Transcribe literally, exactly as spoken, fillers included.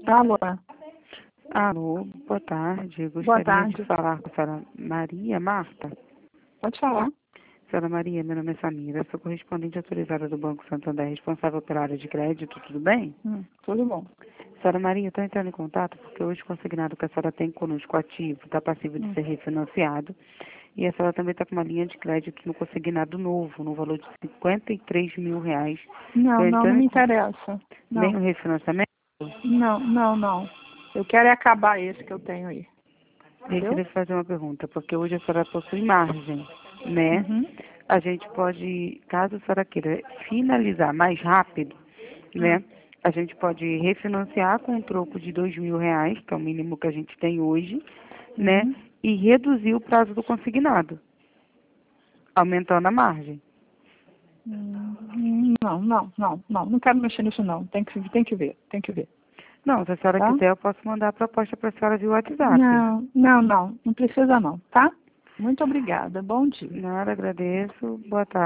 Alô, Alô, boa tarde. Boa Gostaria tarde. de falar com a senhora Maria Marta. Pode falar. Senhora Maria, meu nome é Samira, sou correspondente autorizada do Banco Santander, responsável pela área de crédito, tudo bem? Hum, tudo bom. Senhora Maria, estou entrando em contato porque hoje o consignado que a senhora tem conosco ativo está passivo de Hum. ser refinanciado e a senhora também está com uma linha de crédito no consignado novo, no valor de cinquenta e três mil reais. Não, Tô não, não entrando me em con- interessa. Nem Não, o refinanciamento? não, não, não. Eu quero é acabar esse que eu tenho aí. Eu Entendeu? queria fazer uma pergunta, porque hoje a senhora possui margem, né? Uhum. A gente pode, caso a senhora queira finalizar mais rápido, Hum. né? A gente pode refinanciar com um troco de dois mil reais, que é o mínimo que a gente tem hoje, né? Uhum. E reduzir o prazo do consignado, aumentando a margem. Hum, Não, não, não, não. Não quero mexer nisso não. Tem que, tem que ver, tem que ver. Não, se a senhora Tá? quiser, eu posso mandar a proposta para a senhora via WhatsApp. Não, não, não. Não precisa não, tá? Muito obrigada. Bom dia. Nada, agradeço. Boa tarde.